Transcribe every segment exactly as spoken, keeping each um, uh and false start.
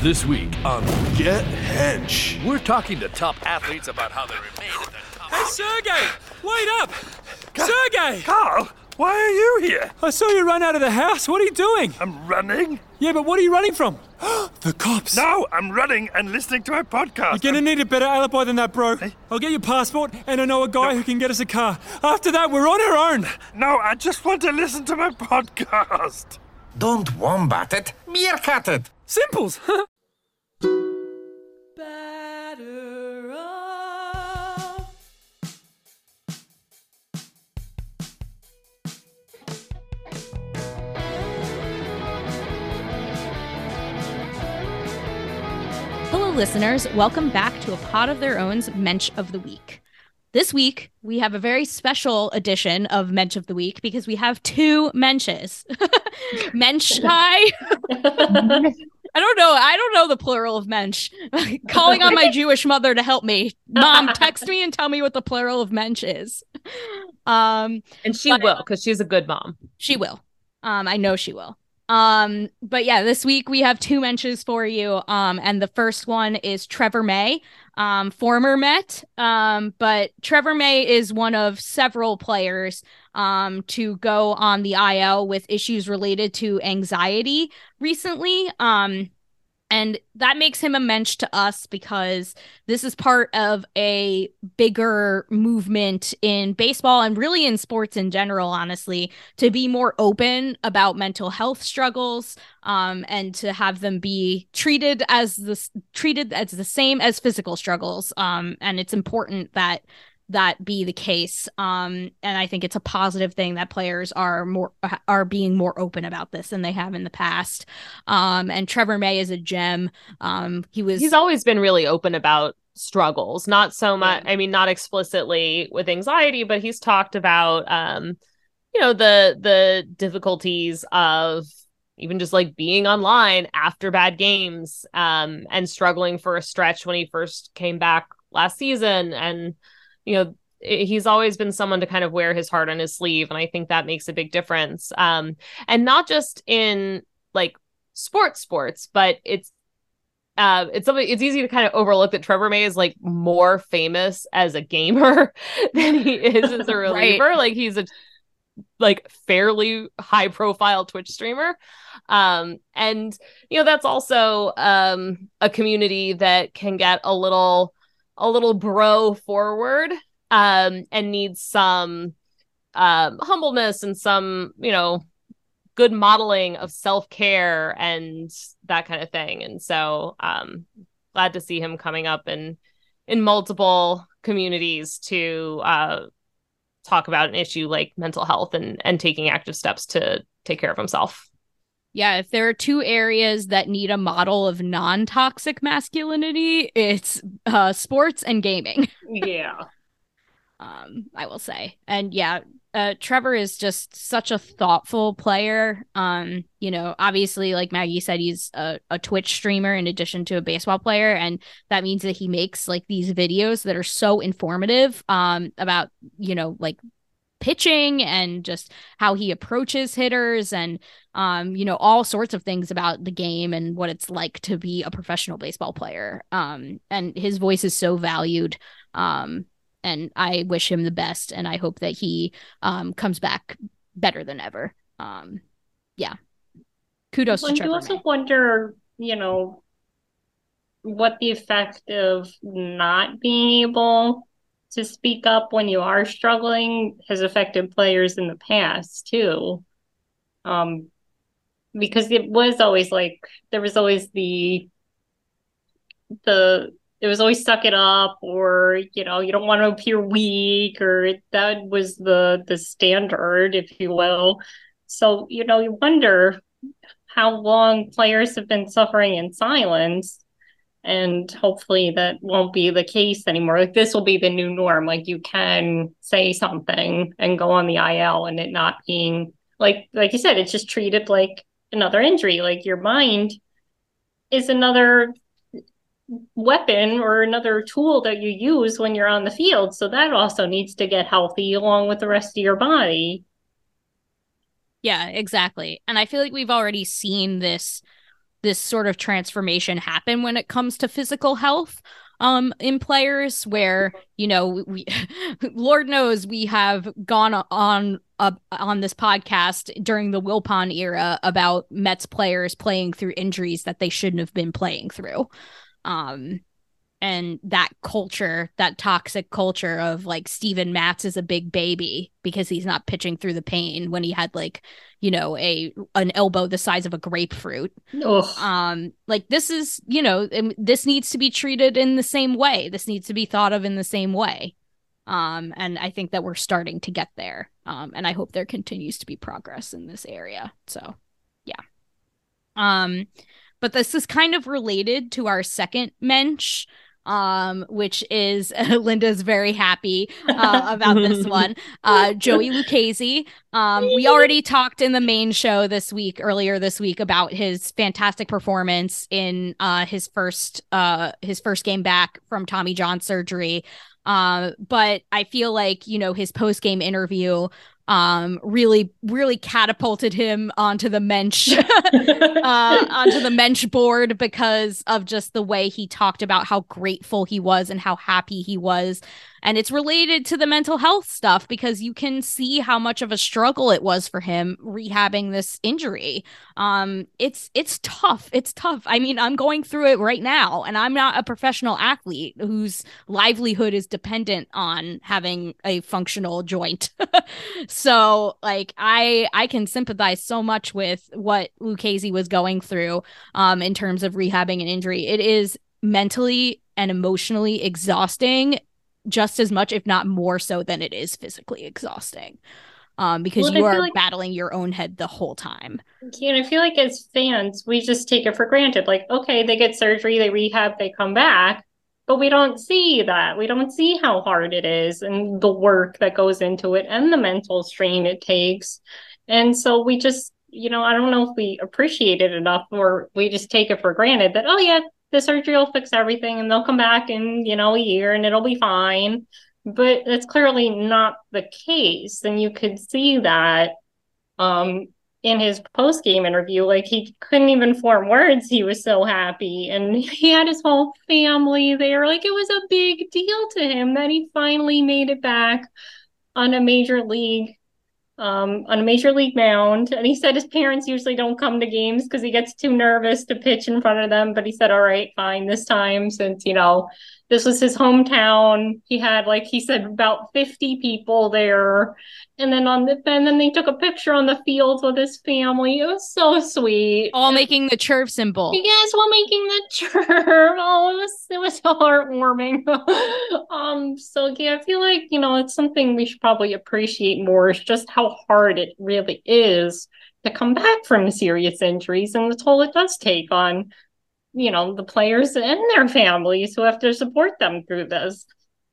This week on Get Hench. We're talking to top athletes about how they remain at their top. Hey, Sergey! Wait up! Ka- Sergey! Carl, why are you here? I saw you run out of the house. What are you doing? I'm running? Yeah, but what are you running from? The cops. No, I'm running and listening to a podcast. You're gonna need a better alibi than that, bro. Hey? I'll get your passport, and I know a guy No. who can get us a car. After that, we're on our own. No, I just want to listen to my podcast. Don't wombat it, meerkat it. Simples. Batter up. Hello, listeners. Welcome back to A Pod of Their Own's Mensch of the Week. This week, we have a very special edition of Mensch of the Week because we have two Mensches. Mensch, hi. I don't know. I don't know the plural of Mensch. Calling on my Jewish mother to help me. Mom, text me and tell me what the plural of Mensch is. Um, and she but, will, because she's a good mom. She will. Um, I know she will. Um, but yeah, this week we have two Mensches for you. Um, and the first one is Trevor May, um, former Met. Um, but Trevor May is one of several players um, to go on the I L with issues related to anxiety recently. Um, and that makes him a mensch to us because this is part of a bigger movement in baseball and really in sports in general, honestly, to be more open about mental health struggles um, and to have them be treated as the, treated as the same as physical struggles. Um, and it's important that that be the case. Um, and I think it's a positive thing that players are more are being more open about this than they have in the past. Um, and Trevor May is a gem. Um, he was he's always been really open about struggles, not so much. I mean, not explicitly with anxiety, but he's talked about, um, you know, the the difficulties of even just like being online after bad games, um, and struggling for a stretch when he first came back last season. And you know, he's always been someone to kind of wear his heart on his sleeve. And I think that makes a big difference. Um, and not just in like sports sports, but it's uh, it's something it's easy to kind of overlook that Trevor May is like more famous as a gamer than he is as a reliever. Right. Like he's a like fairly high profile Twitch streamer. Um, and, you know, that's also um, a community that can get a little a little bro forward um, and needs some um, humbleness and some, you know, good modeling of self-care and that kind of thing. And so um, glad to see him coming up in, in multiple communities to uh, talk about an issue like mental health and, and taking active steps to take care of himself. Yeah, if there are two areas that need a model of non-toxic masculinity, it's uh, sports and gaming. Yeah. um, I will say. And yeah, uh, Trevor is just such a thoughtful player. Um, you know, obviously, like Maggie said, he's a, a Twitch streamer in addition to a baseball player. And that means that he makes like these videos that are so informative um, about, you know, like pitching and just how he approaches hitters and um you know all sorts of things about the game and what it's like to be a professional baseball player, um and his voice is so valued, um and I wish him the best, and I hope that he um comes back better than ever. Um yeah, kudos well, to Trevor you also May. wonder, you know, what the effect of not being able to speak up when you are struggling has affected players in the past too. Um, because it was always like, there was always the, the, it was always suck it up, or, you know, you don't want to appear weak, or that was the, the standard, if you will. So, you know, you wonder how long players have been suffering in silence. And hopefully that won't be the case anymore. Like this will be the new norm. Like you can say something and go on the I L and it not being like, like you said, it's just treated like another injury. Like your mind is another weapon or another tool that you use when you're on the field. So that also needs to get healthy along with the rest of your body. Yeah, exactly. And I feel like we've already seen this this sort of transformation happen when it comes to physical health um in players, where, you know, we Lord knows we have gone on uh, on this podcast during the Wilpon era about Mets players playing through injuries that they shouldn't have been playing through. Um And that culture, that toxic culture of like Steven Matz is a big baby because he's not pitching through the pain when he had like, you know, a an elbow the size of a grapefruit. Ugh. Um, like this is, you know, this needs to be treated in the same way. This needs to be thought of in the same way. Um, and I think that we're starting to get there. Um, and I hope there continues to be progress in this area. So, yeah. Um, but this is kind of related to our second mensch, um, which is uh, Linda's very happy uh, about this one. Uh, Joey Lucchesi. Um, we already talked in the main show this week, earlier this week, about his fantastic performance in uh, his first uh, his first game back from Tommy John surgery. Uh, but I feel like, you know, his post game interview um really really catapulted him onto the mensch uh onto the mensch board because of just the way he talked about how grateful he was and how happy he was. And it's related to the mental health stuff because you can see how much of a struggle it was for him rehabbing this injury. Um it's it's tough. It's tough. I mean, I'm going through it right now, and I'm not a professional athlete whose livelihood is dependent on having a functional joint. So like I I can sympathize so much with what Lucchesi was going through um in terms of rehabbing an injury. It is mentally and emotionally exhausting just as much, if not more so, than it is physically exhausting. Um because Well, you I feel are like- battling your own head the whole time. Yeah, and I feel like as fans, we just take it for granted. Like, okay, they get surgery, they rehab, they come back. But we don't see that. We don't see how hard it is and the work that goes into it and the mental strain it takes. And so we just, you know, I don't know if we appreciate it enough, or we just take it for granted that, oh, yeah, the surgery will fix everything and they'll come back in, you know, a year and it'll be fine. But that's clearly not the case. And you could see that um, in his post-game interview. Like, he couldn't even form words. He was so happy. And he had his whole family there. Like, it was a big deal to him that he finally made it back on a major league um, on a major league mound. And he said his parents usually don't come to games because he gets too nervous to pitch in front of them. But he said, all right, fine, this time, since, you know, this was his hometown. He had, like he said, about fifty people there. And then on the and then they took a picture on the field with his family. It was so sweet. All making the chirp symbol. Yes, while making the chirp. Oh, it was it was so heartwarming. um, so yeah, I feel like, you know, it's something we should probably appreciate more, is just how hard it really is to come back from serious injuries and the toll it does take on, you know, the players and their families who have to support them through this.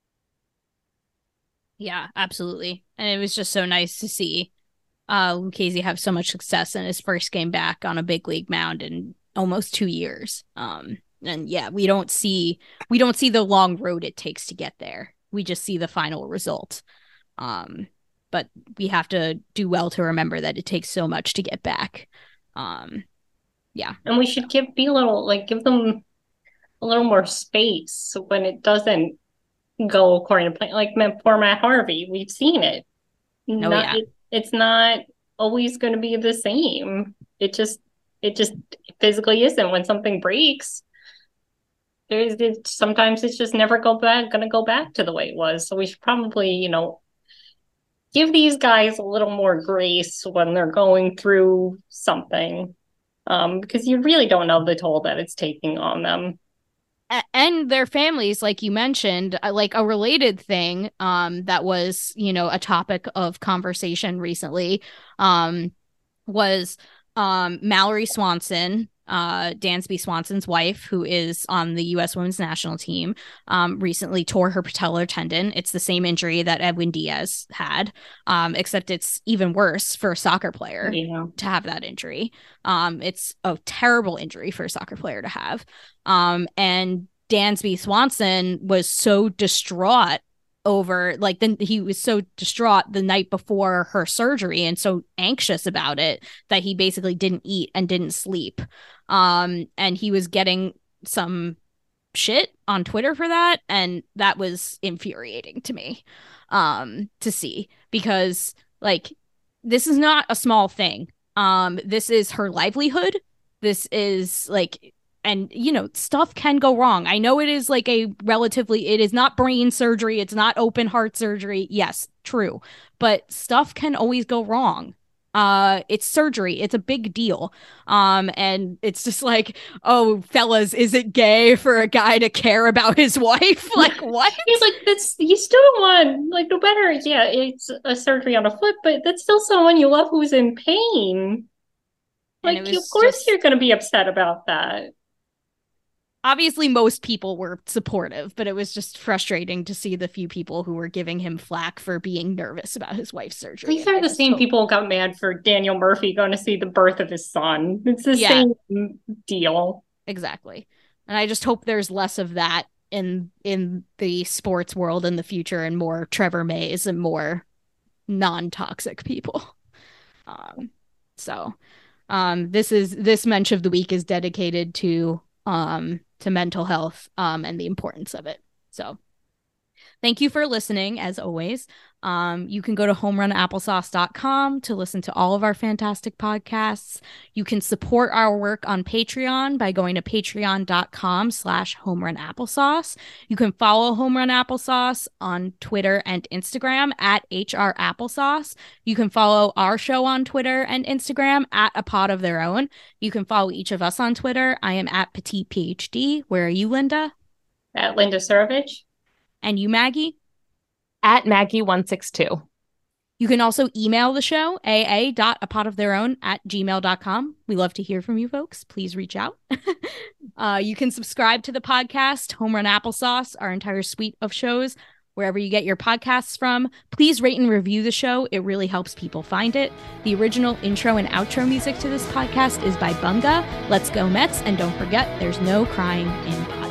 Yeah, absolutely. And it was just so nice to see uh, Lucchesi have so much success in his first game back on a big league mound in almost two years. Um, and yeah, we don't see we don't see the long road it takes to get there. We just see the final result. Um, but we have to do well to remember that it takes so much to get back. Um, yeah, and we should give be a little like give them a little more space when it doesn't go according to plan. Like poor Matt Harvey, we've seen it. Oh, not, yeah. it it's not always going to be the same. It just it just physically isn't. When something breaks, there's it, sometimes it's just never go back going to go back to the way it was. So we should probably, you know, give these guys a little more grace when they're going through something, um, because you really don't know the toll that it's taking on them. And their families, like you mentioned, like a related thing um, that was, you know, a topic of conversation recently um, was um, Mallory Swanson, uh, Dansby Swanson's wife, who is on the U S women's national team, um, recently tore her patellar tendon. It's the same injury that Edwin Diaz had, um, except it's even worse for a soccer player Yeah. to have that injury. Um, it's a terrible injury for a soccer player to have. Um, and Dansby Swanson was so distraught over, like, then he was so distraught the night before her surgery and so anxious about it that he basically didn't eat and didn't sleep. Um, and he was getting some shit on Twitter for that, and that was infuriating to me um, to see, because, like, this is not a small thing. Um, this is her livelihood. This is, like, and, you know, stuff can go wrong. I know it is like a relatively, it is not brain surgery. It's not open heart surgery. Yes, true. But stuff can always go wrong. Uh, it's surgery. It's a big deal. Um, and it's just like, oh, fellas, is it gay for a guy to care about his wife? Like, what? He's like, that's, you still want, like, no matter, yeah, it's a surgery on a foot, but that's still someone you love who's in pain. Like, of course just... you're going to be upset about that. Obviously, most people were supportive, but it was just frustrating to see the few people who were giving him flack for being nervous about his wife's surgery. These are the same hope... people who got mad for Daniel Murphy going to see the birth of his son. It's the yeah. same deal. Exactly. And I just hope there's less of that in in the sports world in the future, and more Trevor Mays and more non-toxic people. Um, so um, this is this mensch of the week is dedicated to um to mental health um and the importance of it. So thank you for listening, as always. Um, you can go to home run applesauce dot com to listen to all of our fantastic podcasts. You can support our work on Patreon by going to patreon dot com slash home run applesauce. You can follow Home Run Applesauce on Twitter and Instagram at H R Applesauce. You can follow our show on Twitter and Instagram at A Pod of Their Own. You can follow each of us on Twitter. I am at Petite PhD. Where are you, Linda? At Linda Surovich. And you, Maggie? At Maggie one six two. You can also email the show, a a dot a pod of their own at gmail dot com. We love to hear from you folks. Please reach out. uh, you can subscribe to the podcast, Home Run Applesauce, our entire suite of shows, wherever you get your podcasts from. Please rate and review the show. It really helps people find it. The original intro and outro music to this podcast is by Bunga. Let's go Mets. And don't forget, there's no crying in podcast.